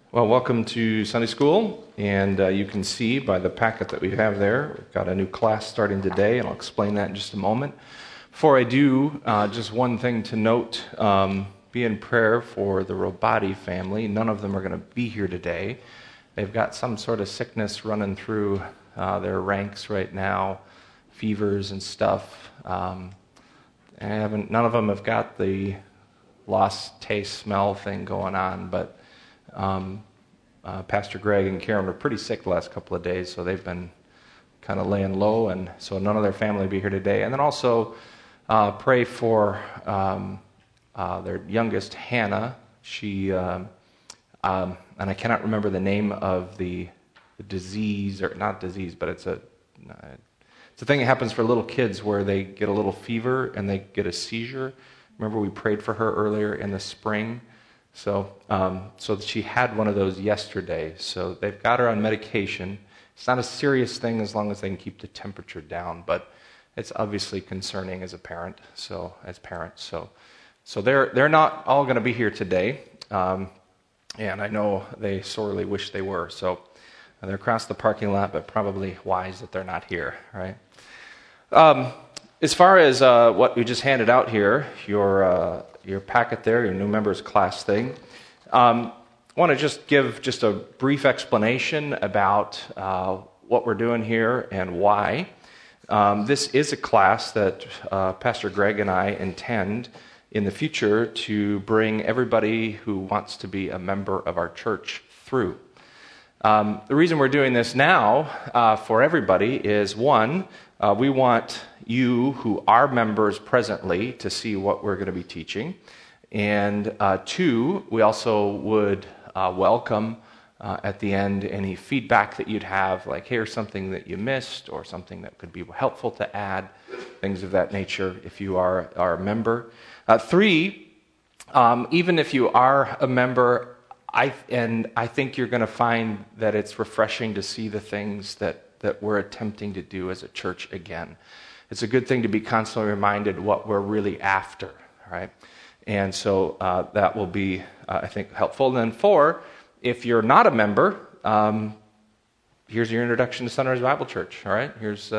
Well, welcome to Sunday School, and you can see by the packet that we have there, we've got a new class starting today, and I'll explain that in just a moment. Before I do, just one thing to note, be in prayer for the Robati family. None of them are going to be here today. They've got some sort of sickness running through their ranks right now, fevers and stuff. None of them have got the lost taste, smell thing going on, but Pastor Greg and Karen were pretty sick the last couple of days, so they've been kind of laying low, and so none of their family will be here today. And then also pray for their youngest, Hannah. She, and I cannot remember the name of the disease, or not disease, but it's a thing that happens for little kids where they get a little fever and they get a seizure. Remember we prayed for her earlier in the spring? So she had one of those yesterday. So they've got her on medication. It's not a serious thing as long as they can keep the temperature down, but it's obviously concerning as a parent. So they're not all going to be here today, and I know they sorely wish they were. So they're across the parking lot, but probably wise that they're not here, right? As far as what we just handed out here, your packet there, your new members class thing, I want to just give just a brief explanation about what we're doing here and why. This is a class that Pastor Greg and I intend in the future to bring everybody who wants to be a member of our church through. The reason we're doing this now for everybody is, one, we want you who are members presently to see what we're going to be teaching. And two, we also would welcome at the end any feedback that you'd have, like here's something that you missed or something that could be helpful to add, things of that nature if you are a member. Three, even if you are a member, I think you're going to find that it's refreshing to see the things that we're attempting to do as a church again. It's a good thing to be constantly reminded what we're really after, right? And so that will be, I think, helpful. And then four, if you're not a member, here's your introduction to Sunrise Bible Church, all right? Here's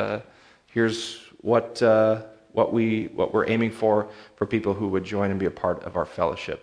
what we're aiming for people who would join and be a part of our fellowship.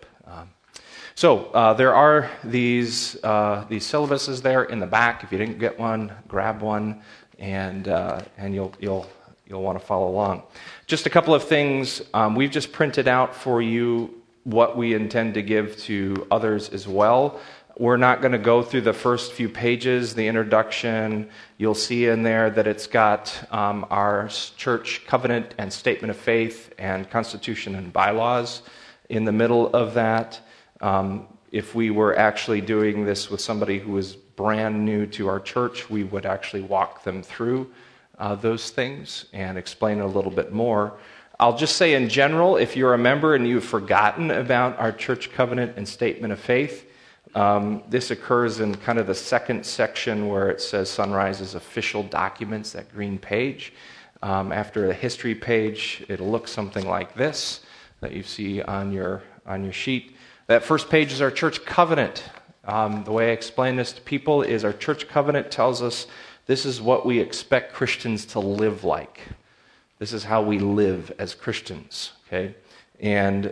So there are these syllabuses there in the back. If you didn't get one, grab one, and you'll want to follow along. Just a couple of things. We've just printed out for you what we intend to give to others as well. We're not going to go through the first few pages, the introduction. You'll see in there that it's got our church covenant and statement of faith and constitution and bylaws in the middle of that. If we were actually doing this with somebody who was brand new to our church, we would actually walk them through those things and explain a little bit more. I'll just say in general, if you're a member and you've forgotten about our church covenant and statement of faith, this occurs in kind of the second section where it says Sunrise's official documents, that green page. After the history page, it'll look something like this that you see on your sheet. That first page is our church covenant. The way I explain this to people is our church covenant tells us this is what we expect Christians to live like. This is how we live as Christians, okay? And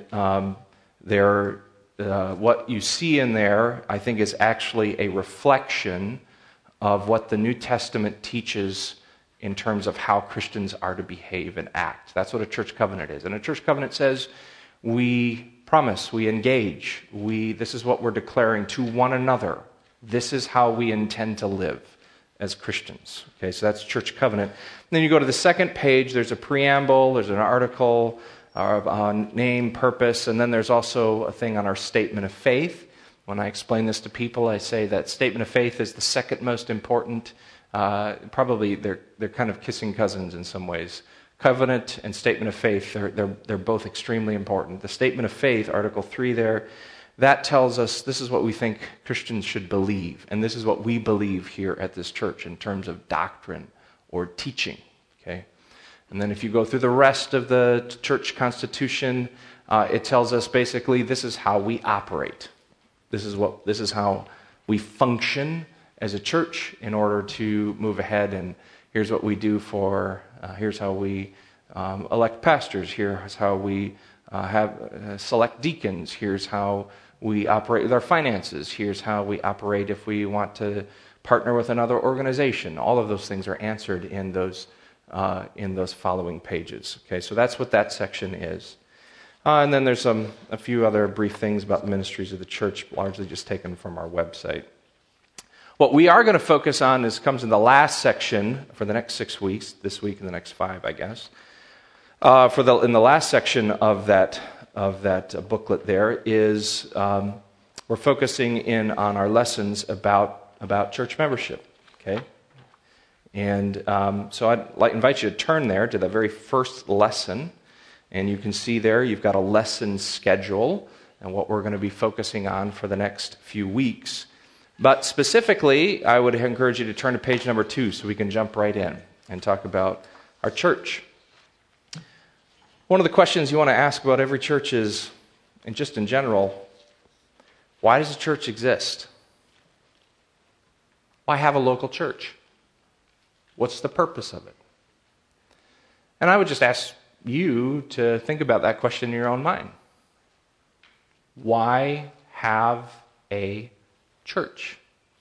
what you see in there, I think, is actually a reflection of what the New Testament teaches in terms of how Christians are to behave and act. That's what a church covenant is. And a church covenant says we promise, we engage, this is what we're declaring to one another. This is how we intend to live as Christians. Okay, so that's church covenant. And then you go to the second page, there's a preamble, there's an article on name, purpose, and then there's also a thing on our statement of faith. When I explain this to people, I say that statement of faith is the second most important. Probably they're kind of kissing cousins in some ways. Covenant and statement of faith, they're both extremely important. The statement of faith, Article 3 there, that tells us this is what we think Christians should believe, and this is what we believe here at this church in terms of doctrine or teaching, okay? And then if you go through the rest of the church constitution, it tells us basically this is how we operate. This is how we function as a church in order to move ahead, and here's what we do here's how we elect pastors, here's how we select deacons, here's how we operate with our finances, here's how we operate if we want to partner with another organization. All of those things are answered in those following pages. Okay, so that's what that section is. And then there's a few other brief things about the ministries of the church, largely just taken from our website. What we are going to focus on comes in the last section for the next 6 weeks, this week and the next 5, I guess. In the last section of that booklet there is we're focusing in on our lessons about church membership. Okay, and so I'd invite you to turn there to the very first lesson, and you can see there you've got a lesson schedule and what we're going to be focusing on for the next few weeks. But specifically, I would encourage you to turn to page number 2 so we can jump right in and talk about our church. One of the questions you want to ask about every church is, and just in general, why does a church exist? Why have a local church? What's the purpose of it? And I would just ask you to think about that question in your own mind. Why have a church?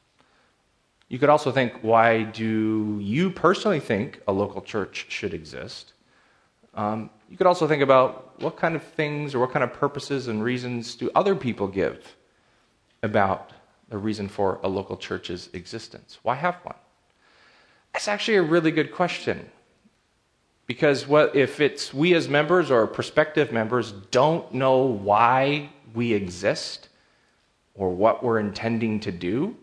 You could also think, why do you personally think a local church should exist? You could also think about what kind of things or what kind of purposes and reasons do other people give about the reason for a local church's existence. Why have one? That's actually a really good question. Because if it's we as members or prospective members don't know why we exist or what we're intending to do,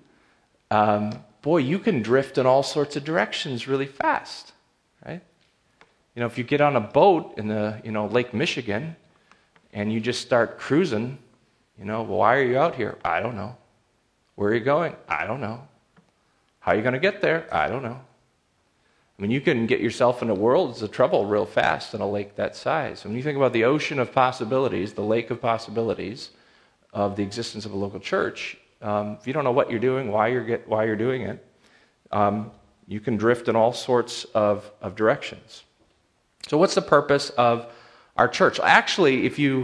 you can drift in all sorts of directions really fast, right? If you get on a boat in the Lake Michigan and you just start cruising, why are you out here? I don't know. Where are you going? I don't know. How are you going to get there? I don't know. I mean, you can get yourself into worlds of trouble real fast in a lake that size. When you think about the ocean of possibilities, the lake of possibilities of the existence of a local church, if you don't know what you're doing, why you're doing it, you can drift in all sorts of directions. So what's the purpose of our church? Actually, if you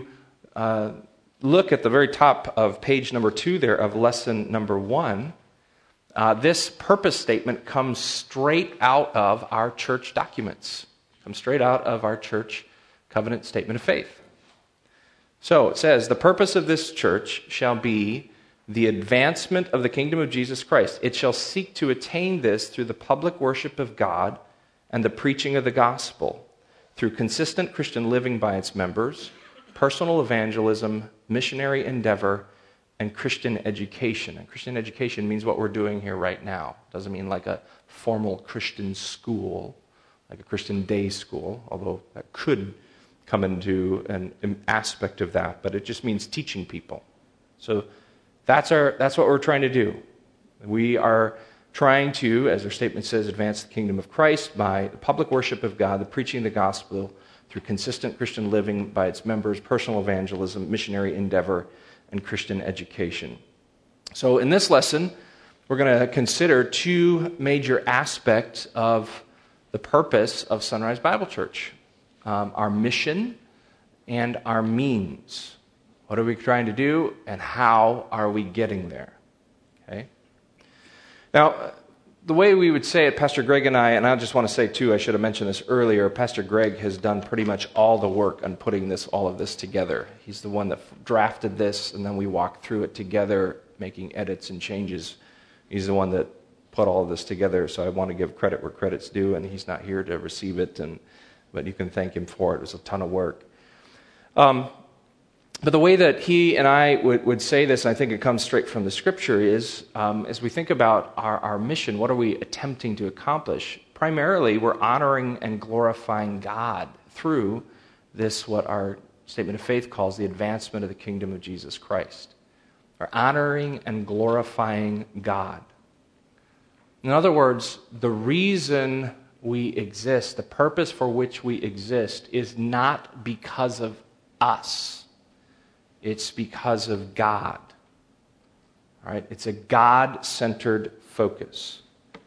look at the very top of page number 2 there of lesson number 1, this purpose statement comes straight out of our church documents, comes straight out of our church covenant statement of faith. So it says, the purpose of this church shall be the advancement of the kingdom of Jesus Christ. It shall seek to attain this through the public worship of God and the preaching of the gospel, through consistent Christian living by its members, personal evangelism, missionary endeavor, and Christian education. And Christian education means what we're doing here right now. It doesn't mean like a formal Christian school, like a Christian day school, although that could come into an aspect of that, but it just means teaching people. So that's what we're trying to do. We are trying to, as our statement says, advance the kingdom of Christ by the public worship of God, the preaching of the gospel, through consistent Christian living by its members, personal evangelism, missionary endeavor, and Christian education. So in this lesson, we're going to consider 2 major aspects of the purpose of Sunrise Bible Church. Our mission and our means. What are we trying to do and how are we getting there? Okay. Now, the way we would say it, Pastor Greg and I just want to say too, I should have mentioned this earlier, Pastor Greg has done pretty much all the work on putting all of this together. He's the one that drafted this, and then we walked through it together, making edits and changes. He's the one that put all of this together, so I want to give credit where credit's due, and he's not here to receive it, but you can thank him for it. It was a ton of work. But the way that he and I would say this, and I think it comes straight from the Scripture, is as we think about our mission, what are we attempting to accomplish? Primarily, we're honoring and glorifying God through this, what our statement of faith calls the advancement of the kingdom of Jesus Christ. We're honoring and glorifying God. In other words, the reason we exist, the purpose for which we exist, is not because of us. It's because of God. right? It's a God-centered focus.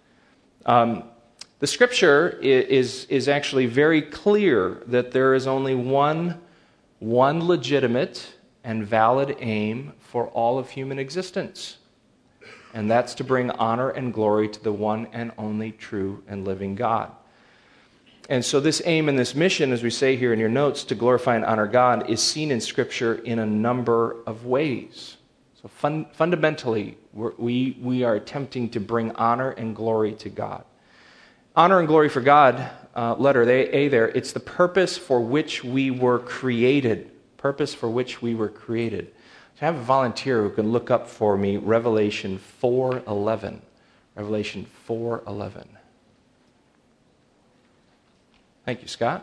The Scripture is actually very clear that there is only one legitimate and valid aim for all of human existence, and that's to bring honor and glory to the one and only true and living God. And so this aim and this mission, as we say here in your notes, to glorify and honor God, is seen in Scripture in a number of ways. So fundamentally, we are attempting to bring honor and glory to God. Honor and glory for God, letter A there, it's the purpose for which we were created. Purpose for which we were created. So I have a volunteer who can look up for me Revelation 4:11. Revelation 4:11. Thank you, Scott.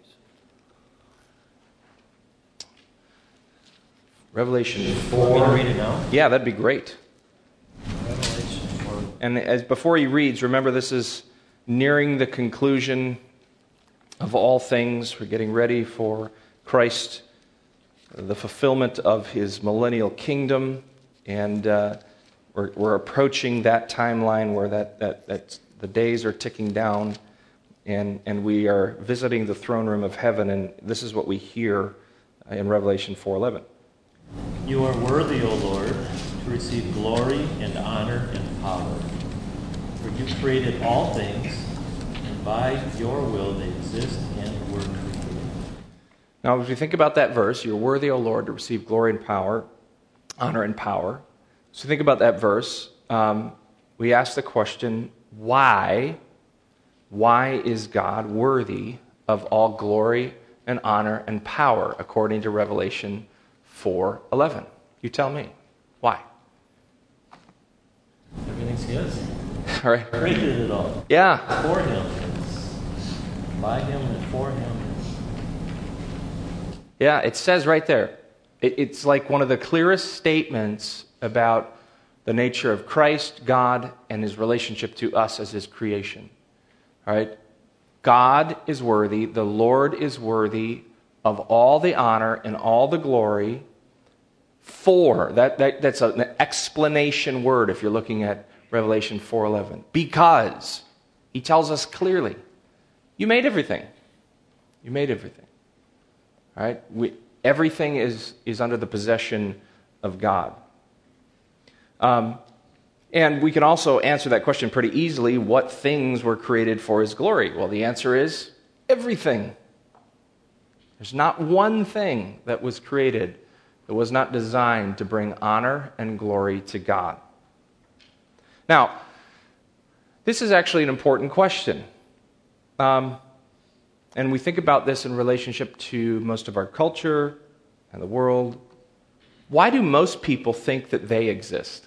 Revelation 4. Want me to read it now? Yeah, that'd be great. Revelation 4. And before he reads, remember this is nearing the conclusion of all things. We're getting ready for Christ, the fulfillment of his millennial kingdom, and we're approaching that timeline where that the days are ticking down, and we are visiting the throne room of heaven, and this is what we hear in Revelation 4:11. You are worthy, O Lord, to receive glory and honor and power. For you created all things, and by your will they exist and were created. Now, if you think about that verse, you're worthy, O Lord, to receive glory and power, honor and power. So think about that verse. We ask the question, why? Why is God worthy of all glory and honor and power, according to Revelation 4:11? You tell me. Why? Everything's his. All right. Created it all. Yeah. For him. It's by him and for him. Yeah, it says right there. It's like one of the clearest statements about the nature of Christ, God, and his relationship to us as his creation. All right? God is worthy, the Lord is worthy of all the honor and all the glory for, that's an explanation word if you're looking at Revelation 4:11. Because he tells us clearly, you made everything. You made everything. All right? Everything is under the possession of God. And we can also answer that question pretty easily. What things were created for his glory? Well, the answer is everything. There's not one thing that was created that was not designed to bring honor and glory to God. Now, this is actually an important question. And we think about this in relationship to most of our culture and the world. Why do most people think that they exist?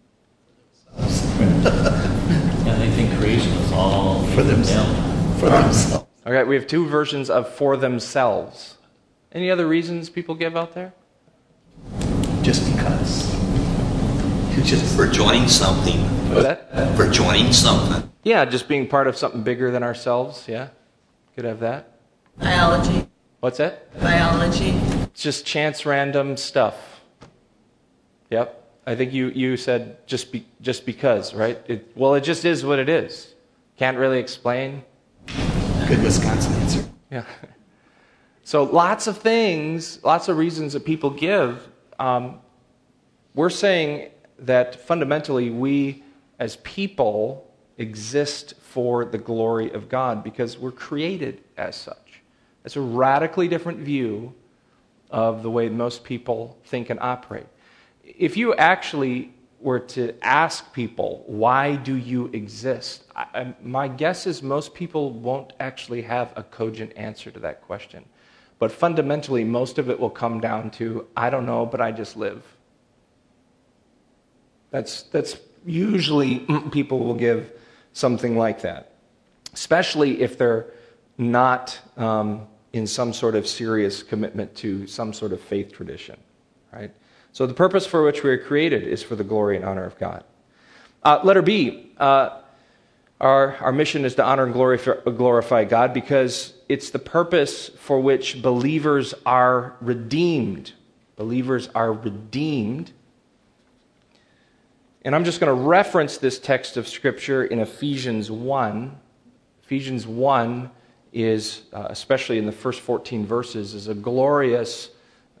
Yeah, they think creation is all For themselves. For themselves. All right, we have two versions of for themselves. Any other reasons people give out there? Just because. For joining something. What's that? For joining something. Yeah, just being part of something bigger than ourselves. Yeah, could have that. Biology. What's that? Biology. It's just chance random stuff. Yep. I think you said just because, right? It just is what it is. Can't really explain. Good Wisconsin answer. Yeah. So lots of things, lots of reasons that people give. We're saying that fundamentally we as people exist for the glory of God because we're created as such. It's a radically different view of the way most people think and operate. If you actually were to ask people, why do you exist? My guess is most people won't actually have a cogent answer to that question. But fundamentally, most of it will come down to, I don't know, but I just live. That's usually people will give something like that, especially if they're not in some sort of serious commitment to some sort of faith tradition, right? So the purpose for which we are created is for the glory and honor of God. Letter B, our mission is to honor and glorify God because it's the purpose for which believers are redeemed. Believers are redeemed. And I'm just going to reference this text of Scripture in Ephesians 1. Ephesians 1 is, especially in the first 14 verses, is a glorious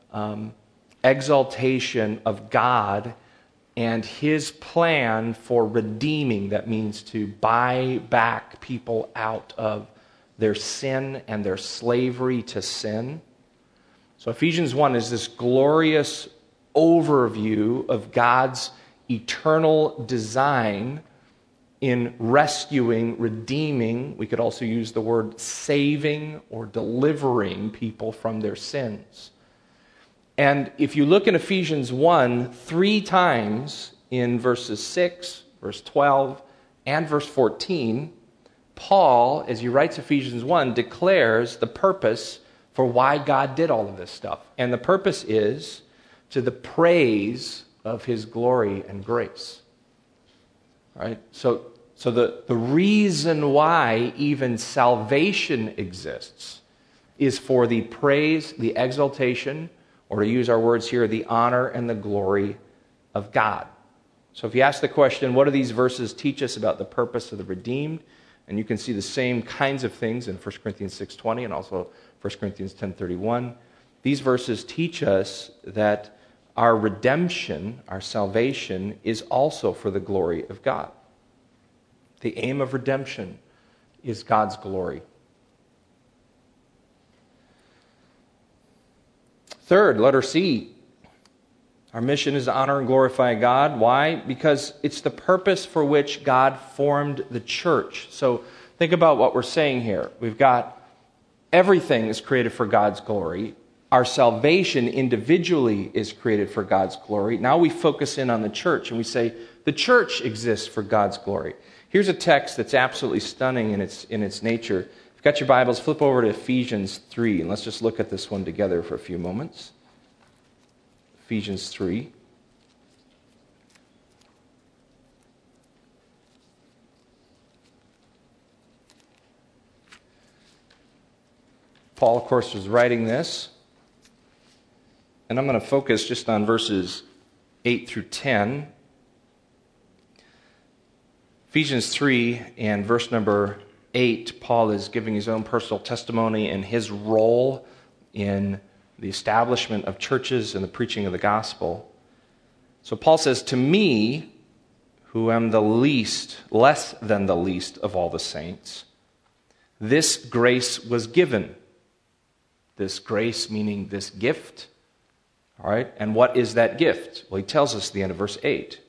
exaltation of God and His plan for redeeming. That means to buy back people out of their sin and their slavery to sin. So Ephesians 1 is this glorious overview of God's eternal design in rescuing, redeeming. We could also use the word saving or delivering people from their sins. And if you look in Ephesians 1, 3 times in verses 6, verse 12, and verse 14, Paul, as he writes Ephesians 1, declares the purpose for why God did all of this stuff. And the purpose is to the praise of His glory and grace. Right? So the reason why even salvation exists is for the praise, the exaltation, or to use our words here, the honor and the glory of God. So if you ask the question, what do these verses teach us about the purpose of the redeemed? And you can see the same kinds of things in 1 Corinthians 6:20 and also 1 Corinthians 10:31. These verses teach us that our redemption, our salvation, is also for the glory of God. The aim of redemption is God's glory. Third, letter C. Our mission is to honor and glorify God. Why? Because it's the purpose for which God formed the church. So think about what we're saying here. We've got everything is created for God's glory. Our salvation individually is created for God's glory. Now we focus in on the church and we say the church exists for God's glory. Here's a text that's absolutely stunning in its nature. If you've got your Bibles, flip over to Ephesians 3, and let's just look at this one together for a few moments. Ephesians 3. Paul, of course, was writing this. And I'm going to focus just on verses 8 through 10. Ephesians 3 and verse number 8, Paul is giving his own personal testimony and his role in the establishment of churches and the preaching of the gospel. So Paul says, "To me, who am the least, less than the least of all the saints, this grace was given." This grace meaning this gift. All right, and what is that gift? Well, he tells us at the end of verse 8.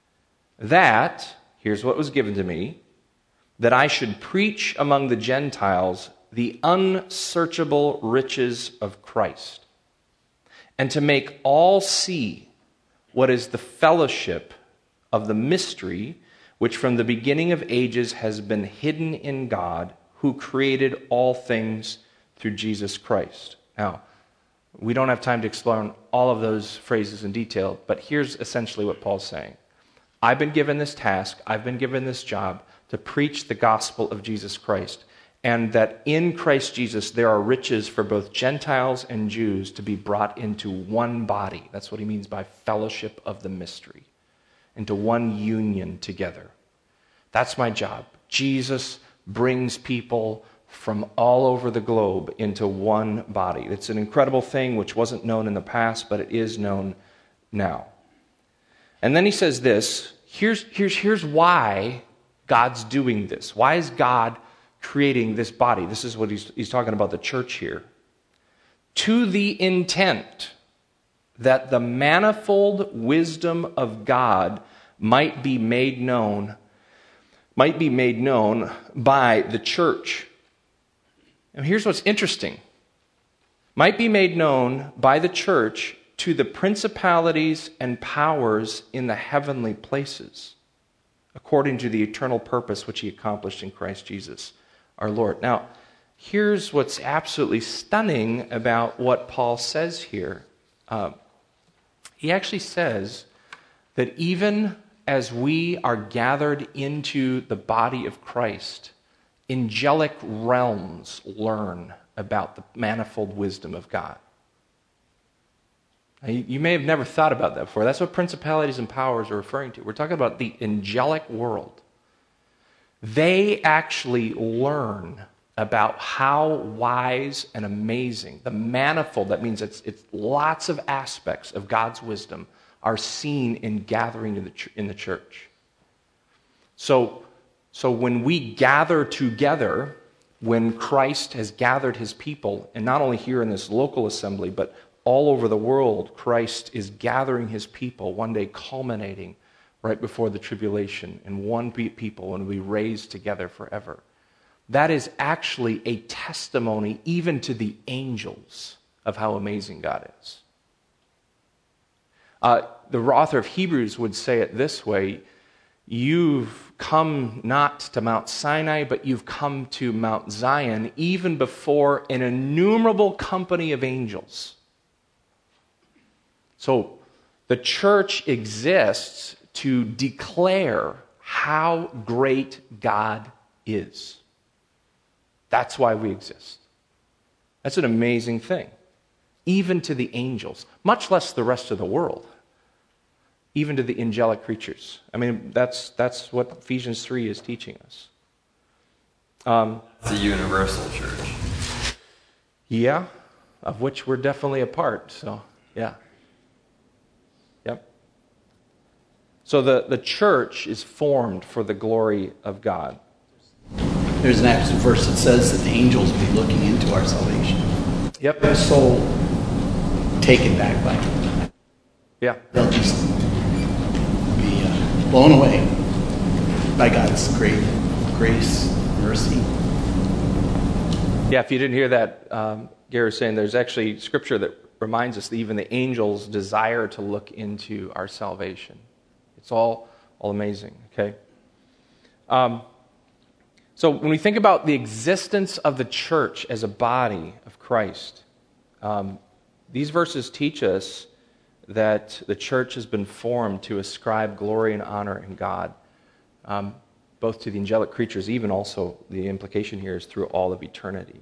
That, here's what was given to me, that I should preach among the Gentiles the unsearchable riches of Christ, and to make all see what is the fellowship of the mystery which from the beginning of ages has been hidden in God, who created all things through Jesus Christ. Now, we don't have time to explore all of those phrases in detail, but here's essentially what Paul's saying. I've been given this task, I've been given this job to preach the gospel of Jesus Christ, and that in Christ Jesus there are riches for both Gentiles and Jews to be brought into one body. That's what he means by fellowship of the mystery, into one union together. That's my job. Jesus brings people from all over the globe into one body. It's an incredible thing which wasn't known in the past, but it is known now. And then he says this, here's why God's doing this. Why is God creating this body? This is what he's talking about the church here. To the intent that the manifold wisdom of God might be made known by the church. And here's what's interesting. Might be made known by the church to the principalities and powers in the heavenly places, according to the eternal purpose which he accomplished in Christ Jesus, our Lord. Now, here's what's absolutely stunning about what Paul says here. He actually says that even as we are gathered into the body of Christ, angelic realms learn about the manifold wisdom of God. You may have never thought about that before. That's what principalities and powers are referring to. We're talking about the angelic world. They actually learn about how wise and amazing, the manifold, that means it's lots of aspects of God's wisdom are seen in gathering in the church. So when we gather together, when Christ has gathered his people, and not only here in this local assembly, but all over the world, Christ is gathering his people, one day culminating right before the tribulation in one people and we raised together forever. That is actually a testimony even to the angels of how amazing God is. The author of Hebrews would say it this way: you've come not to Mount Sinai, but you've come to Mount Zion, even before an innumerable company of angels. So the church exists to declare how great God is. That's why we exist. That's an amazing thing. Even to the angels, much less the rest of the world. Even to the angelic creatures. I mean, that's what Ephesians 3 is teaching us. The universal church. Yeah, of which we're definitely a part. So, yeah. Yep. So the church is formed for the glory of God. There's an actual verse that says that the angels will be looking into our salvation. Yep. Their soul taken back by it. Yeah. They'll just be blown away by God's great grace, mercy. Yeah, if you didn't hear that, Gary was saying there's actually scripture that reminds us that even the angels desire to look into our salvation. It's all amazing, okay? So when we think about the existence of the church as a body of Christ, these verses teach us that the church has been formed to ascribe glory and honor in God, both to the angelic creatures, even also the implication here is through all of eternity.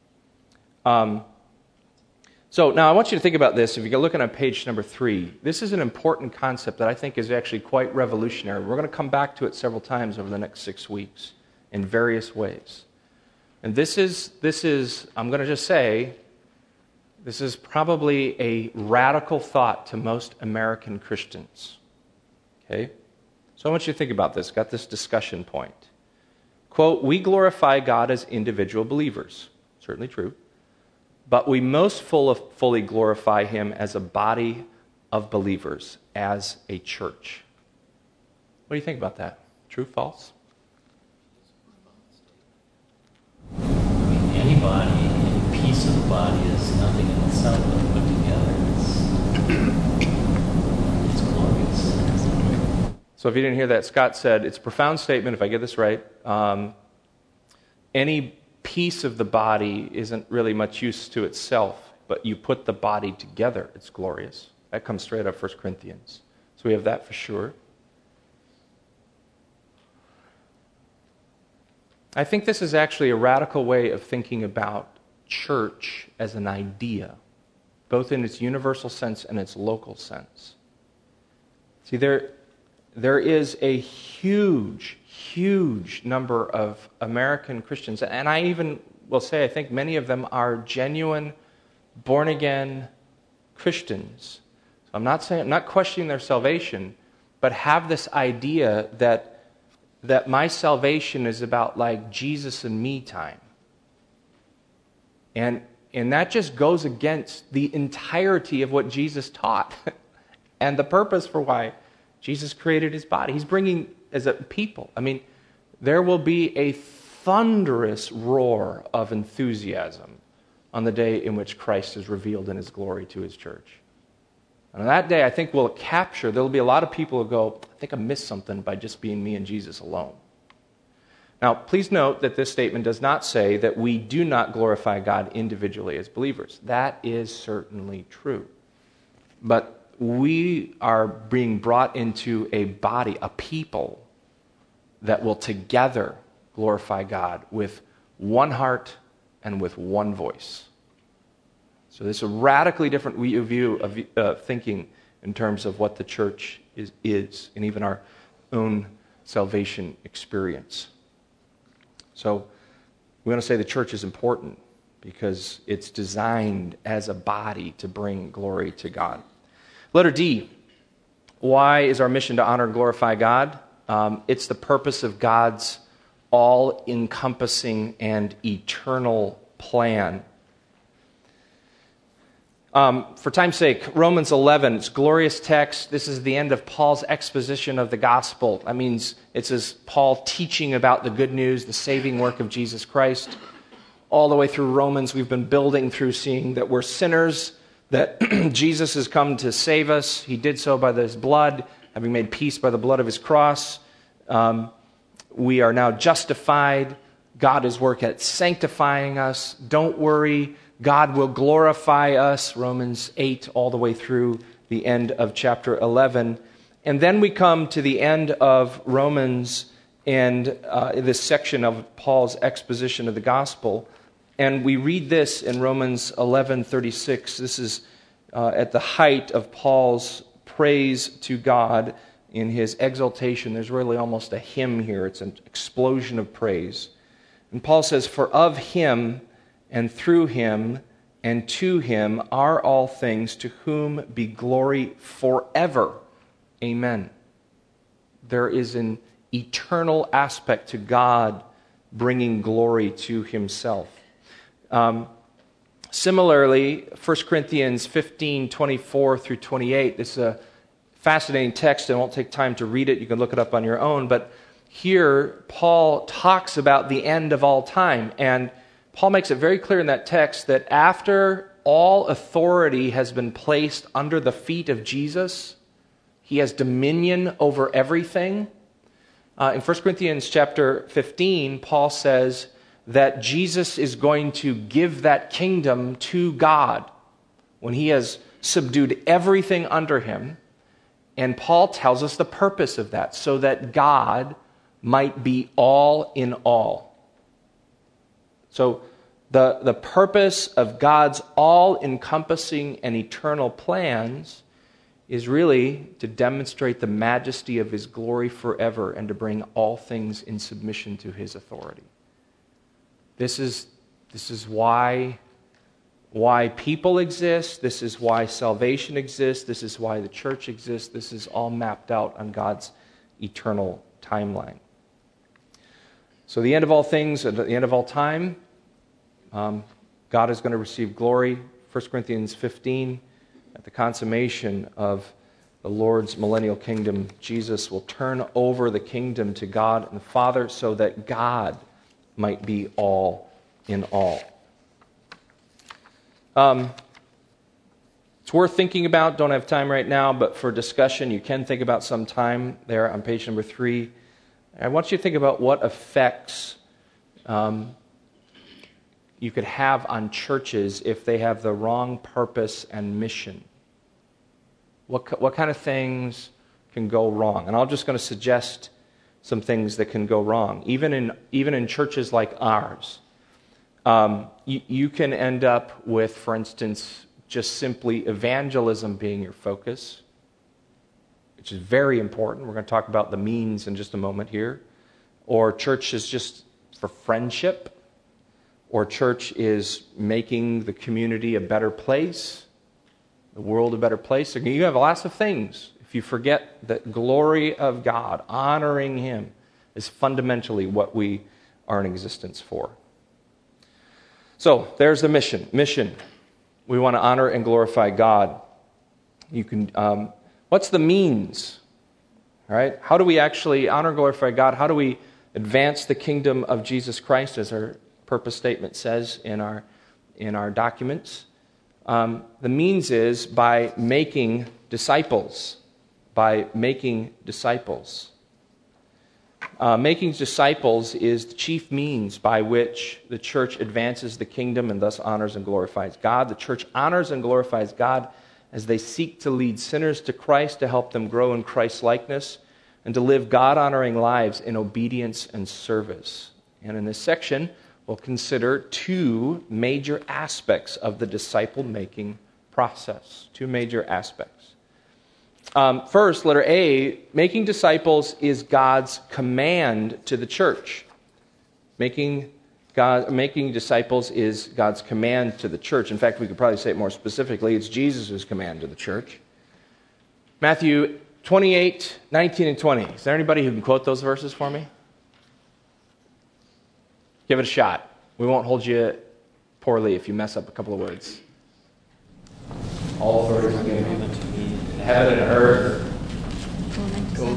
So now I want you to think about this. If you're looking at page number 3, this is an important concept that I think is actually quite revolutionary. We're going to come back to it several times over the next 6 weeks in various ways. And this is, I'm going to just say, this is probably a radical thought to most American Christians. Okay? So I want you to think about this. Got this discussion point. Quote, we glorify God as individual believers. Certainly true. But we most fully glorify him as a body of believers, as a church. What do you think about that? True, false? I mean, any body, any piece of the body is nothing in itself, but put together, it's glorious. So if you didn't hear that, Scott said, it's a profound statement, if I get this right. Any piece of the body isn't really much use to itself, but you put the body together, it's glorious. That comes straight out of 1 Corinthians. So we have that for sure. I think this is actually a radical way of thinking about church as an idea, both in its universal sense and its local sense. See, there is a huge number of American Christians, and I even will say I think many of them are genuine, born-again Christians. So I'm not questioning their salvation, but have this idea that my salvation is about like Jesus and me time. And that just goes against the entirety of what Jesus taught and the purpose for why Jesus created his body. He's bringing, as a people, I mean, there will be a thunderous roar of enthusiasm on the day in which Christ is revealed in his glory to his church. And on that day, I think there'll be a lot of people who go, I think I missed something by just being me and Jesus alone. Now, please note that this statement does not say that we do not glorify God individually as believers. That is certainly true. But we are being brought into a body, a people, that will together glorify God with one heart and with one voice. So this is a radically different view of thinking in terms of what the church is, and even our own salvation experience. So we want to say the church is important because it's designed as a body to bring glory to God. Letter D, why is our mission to honor and glorify God? It's the purpose of God's all-encompassing and eternal plan. For time's sake, Romans 11, it's a glorious text. This is the end of Paul's exposition of the gospel. That means it's as Paul teaching about the good news, the saving work of Jesus Christ. All the way through Romans, we've been building through seeing that we're sinners, that Jesus has come to save us. He did so by his blood, having made peace by the blood of his cross. We are now justified. God is working at sanctifying us. Don't worry. God will glorify us, Romans 8, all the way through the end of chapter 11. And then we come to the end of Romans and this section of Paul's exposition of the gospel. And we read this in Romans 11:36. This is at the height of Paul's praise to God in his exaltation. There's really almost a hymn here. It's an explosion of praise. And Paul says, "For of him and through him and to him are all things, to whom be glory forever. Amen." There is an eternal aspect to God bringing glory to himself. Similarly, 1 Corinthians 15:24 through 28, this is a fascinating text. I won't take time to read it. You can look it up on your own. But here, Paul talks about the end of all time. And Paul makes it very clear in that text that after all authority has been placed under the feet of Jesus, he has dominion over everything. In 1 Corinthians chapter 15, Paul says that Jesus is going to give that kingdom to God when he has subdued everything under him. And Paul tells us the purpose of that, so that God might be all in all. So the purpose of God's all-encompassing and eternal plans is really to demonstrate the majesty of his glory forever and to bring all things in submission to his authority. This is why people exist. This is why salvation exists. This is why the church exists. This is all mapped out on God's eternal timeline. So the end of all things, at the end of all time, God is going to receive glory. 1 Corinthians 15, at the consummation of the Lord's millennial kingdom, Jesus will turn over the kingdom to God and the Father so that God might be all in all. It's worth thinking about. Don't have time right now, but for discussion, you can think about some time there on page number 3. I want you to think about what effects you could have on churches if they have the wrong purpose and mission. What kind of things can go wrong? And I'm just going to suggest some things that can go wrong. Even in churches like ours, you can end up with, for instance, just simply evangelism being your focus, which is very important. We're going to talk about the means in just a moment here. Or church is just for friendship. Or church is making the community a better place, the world a better place. So you have lots of things. If you forget that glory of God, honoring him, is fundamentally what we are in existence for. So there's the mission. We want to honor and glorify God. You can. What's the means? All right. How do we actually honor and glorify God? How do we advance the kingdom of Jesus Christ, as our purpose statement says in our documents? The means is by making disciples. Making disciples is the chief means by which the church advances the kingdom and thus honors and glorifies God. The church honors and glorifies God as they seek to lead sinners to Christ, to help them grow in Christ's likeness, and to live God-honoring lives in obedience and service. And in this section, we'll consider two major aspects of the disciple-making process. Two major aspects. First, letter A, making disciples is God's command to the church. Making disciples is God's command to the church. In fact, we could probably say it more specifically. It's Jesus' command to the church. Matthew 28, 19, and 20. Is there anybody who can quote those verses for me? Give it a shot. We won't hold you poorly if you mess up a couple of words. All authority is given to me in heaven and earth. Go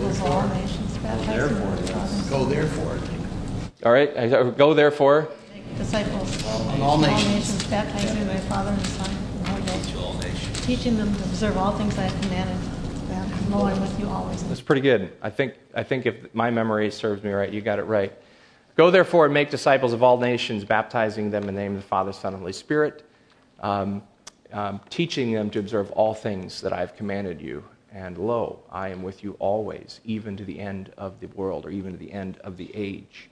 therefore. All right, go therefore. Disciples On all nations. baptizing them by the Father and the Son and the Holy Ghost, teaching them to observe all things I have commanded them. And lo, I'm with you always. That's pretty good. I think if my memory serves me right, you got it right. Go therefore and make disciples of all nations, baptizing them in the name of the Father, Son, and Holy Spirit, teaching them to observe all things that I have commanded you. And lo, I am with you always, even to the end of the world, or even to the end of the age.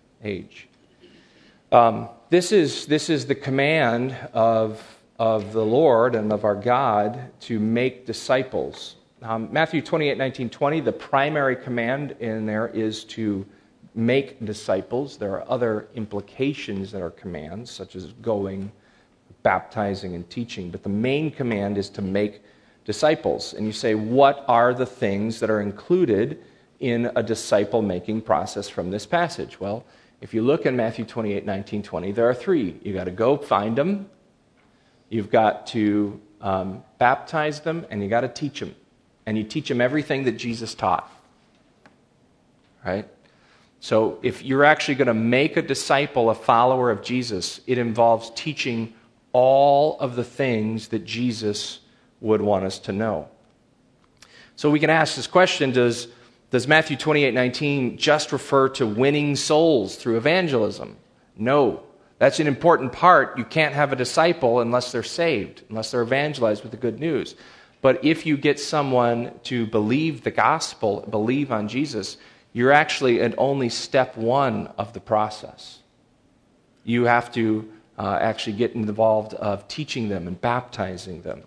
This is the command of the Lord and of our God to make disciples. Matthew 28, 19, 20, the primary command in there is to make disciples. There are other implications that are commands, such as going, baptizing, and teaching. But the main command is to make disciples. And you say, what are the things that are included in a disciple-making process from this passage? Well, if you look in Matthew 28, 19, 20, there are three. You've got to go find them, you've got to baptize them, and you've got to teach them. And you teach them everything that Jesus taught. Right? So if you're actually going to make a disciple, a follower of Jesus, it involves teaching all of the things that Jesus would want us to know. So we can ask this question, does Matthew 28:19 just refer to winning souls through evangelism? No. That's an important part. You can't have a disciple unless they're saved, unless they're evangelized with the good news. But if you get someone to believe the gospel, believe on Jesus, you're actually at only step one of the process. You have to actually get involved of teaching them and baptizing them.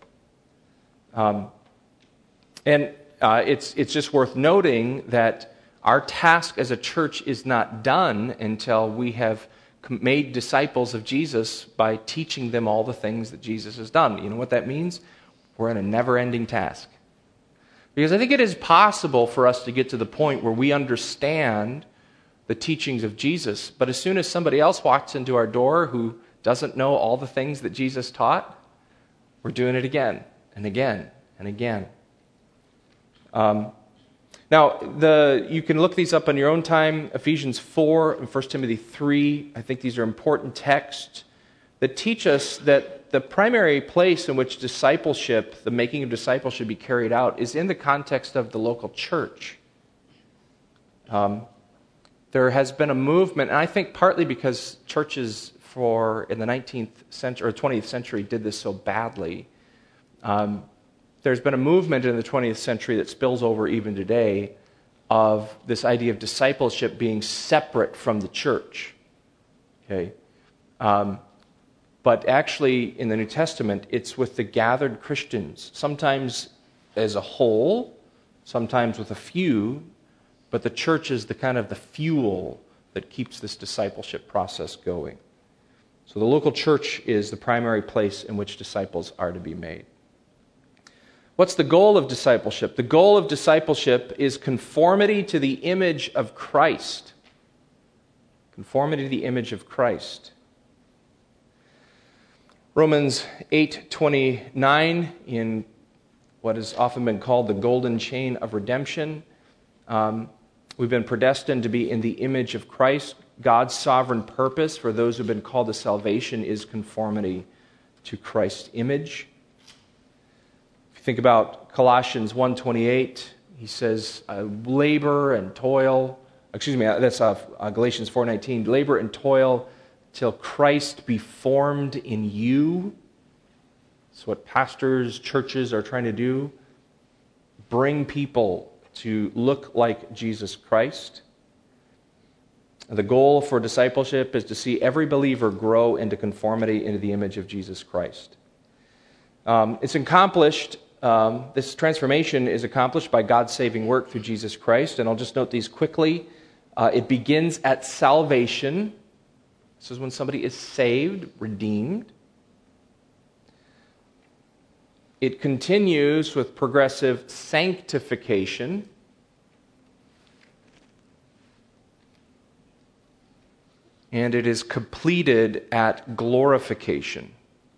It's just worth noting that our task as a church is not done until we have made disciples of Jesus by teaching them all the things that Jesus has done. You know what that means? We're in a never-ending task. Because I think it is possible for us to get to the point where we understand the teachings of Jesus, but as soon as somebody else walks into our door who doesn't know all the things that Jesus taught, we're doing it again and again and again. Now, you can look these up on your own time. Ephesians 4 and 1 Timothy 3, I think these are important texts that teach us that the primary place in which discipleship, the making of disciples, should be carried out is in the context of the local church. There has been a movement, and I think partly because churches in the 19th century or 20th century did this so badly, there's been a movement in the 20th century that spills over even today of this idea of discipleship being separate from the church. Okay? But actually, in the New Testament, it's with the gathered Christians, sometimes as a whole, sometimes with a few, but the church is the kind of the fuel that keeps this discipleship process going. So the local church is the primary place in which disciples are to be made. What's the goal of discipleship? The goal of discipleship is conformity to the image of Christ. Conformity to the image of Christ. Romans 8:29, in what has often been called the golden chain of redemption, we've been predestined to be in the image of Christ. God's sovereign purpose for those who've been called to salvation is conformity to Christ's image. If you think about Colossians 1:28, he says, labor and toil, that's Galatians 4:19, labor and toil till Christ be formed in you. That's what pastors, churches are trying to do. Bring people to look like Jesus Christ. The goal for discipleship is to see every believer grow into conformity into the image of Jesus Christ. It's accomplished, this transformation is accomplished by God's saving work through Jesus Christ, and I'll just note these quickly. It begins at salvation. This is when somebody is saved, redeemed. It continues with progressive sanctification. And it is completed at glorification.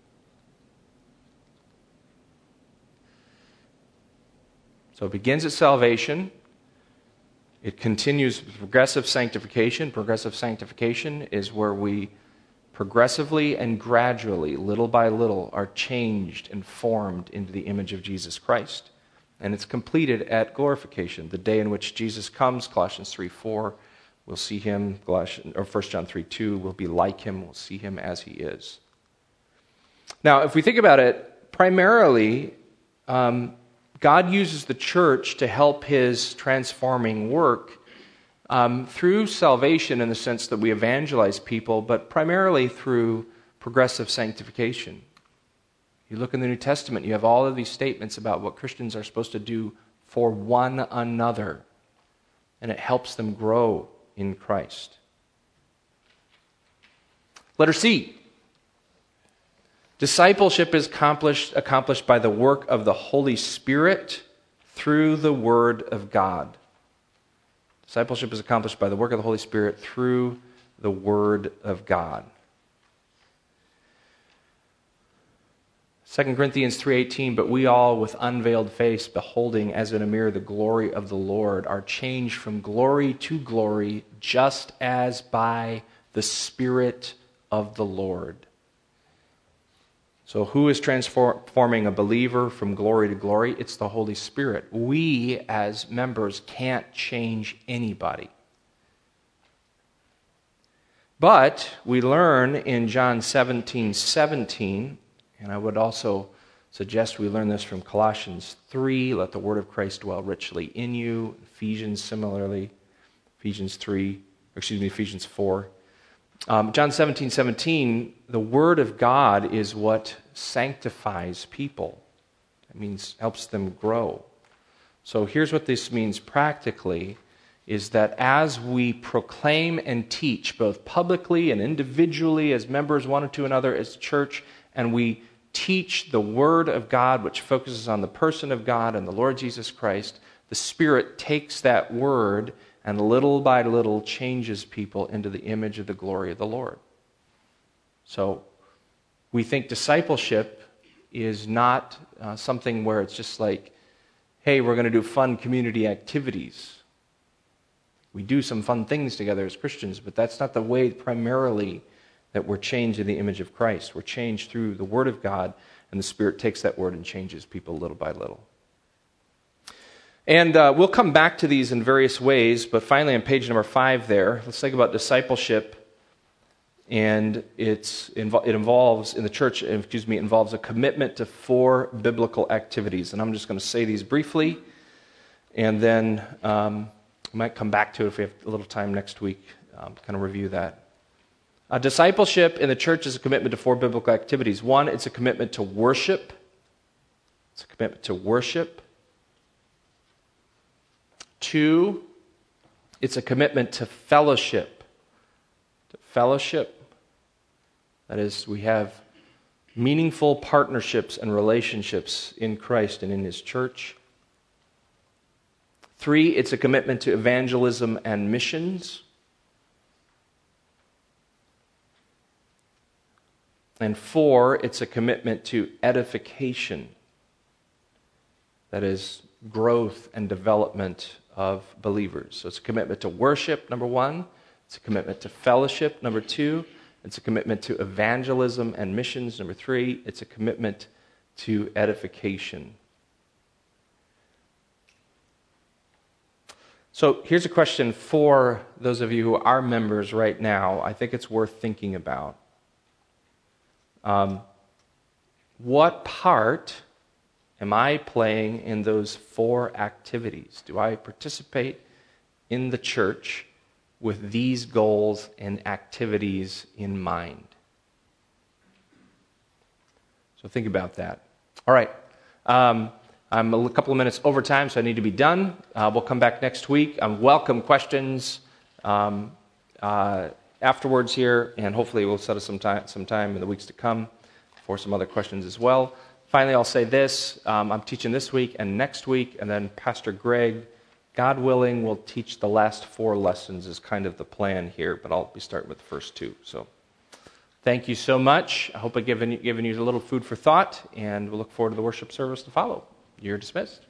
So it begins at salvation. It continues with progressive sanctification. Progressive sanctification is where we progressively and gradually, little by little, are changed and formed into the image of Jesus Christ. And it's completed at glorification, the day in which Jesus comes, Colossians 3:4. We'll see him, 1 John 3:2, we'll be like him, we'll see him as he is. Now, if we think about it, primarily, God uses the church to help his transforming work through salvation in the sense that we evangelize people, but primarily through progressive sanctification. You look in the New Testament, you have all of these statements about what Christians are supposed to do for one another, and it helps them grow in Christ. Letter C. Discipleship is accomplished by the work of the Holy Spirit through the Word of God. Discipleship is accomplished by the work of the Holy Spirit through the Word of God. 2 Corinthians 3:18, but we all with unveiled face, beholding as in a mirror the glory of the Lord, are changed from glory to glory, just as by the Spirit of the Lord. So who is transforming a believer from glory to glory? It's the Holy Spirit. We, as members, can't change anybody. But we learn in John 17:17, and I would also suggest we learn this from Colossians 3, let the word of Christ dwell richly in you. Ephesians, similarly, Ephesians 4. John 17:17, the word of God is what sanctifies people. It means helps them grow. So here's what this means practically, is that as we proclaim and teach, both publicly and individually as members one to another as church, and we teach the Word of God, which focuses on the person of God and the Lord Jesus Christ, the Spirit takes that Word and little by little changes people into the image of the glory of the Lord. So we think discipleship is not something where it's just like, hey, we're going to do fun community activities. We do some fun things together as Christians, but that's not the way primarily that we're changed in the image of Christ. We're changed through the Word of God, and the Spirit takes that Word and changes people little by little. And we'll come back to these in various ways, but finally on page number 5 there, let's think about discipleship, and it involves, in the church, involves a commitment to 4 biblical activities. And I'm just going to say these briefly, and then we might come back to it if we have a little time next week, kind of review that. Discipleship in the church is a commitment to 4 biblical activities. 1, it's a commitment to worship. It's a commitment to worship. 2, it's a commitment to fellowship. To fellowship. That is, we have meaningful partnerships and relationships in Christ and in His church. 3, it's a commitment to evangelism and missions. And 4, it's a commitment to edification. That is, growth and development of believers. So it's a commitment to worship, number 1. It's a commitment to fellowship, number 2. It's a commitment to evangelism and missions, number 3. It's a commitment to edification. So here's a question for those of you who are members right now. I think it's worth thinking about. What part am I playing in those 4 activities? Do I participate in the church with these goals and activities in mind. So think about that. All right. I'm a couple of minutes over time, so I need to be done. We'll come back next week. Welcome questions afterwards here, and hopefully we'll set us some time in the weeks to come for some other questions as well. Finally, I'll say this. I'm teaching this week and next week, and then Pastor Greg, God willing, will teach the last 4 lessons is kind of the plan here, but I'll be starting with the first 2. So thank you so much. I hope I've given you a little food for thought, and we'll look forward to the worship service to follow. You're dismissed.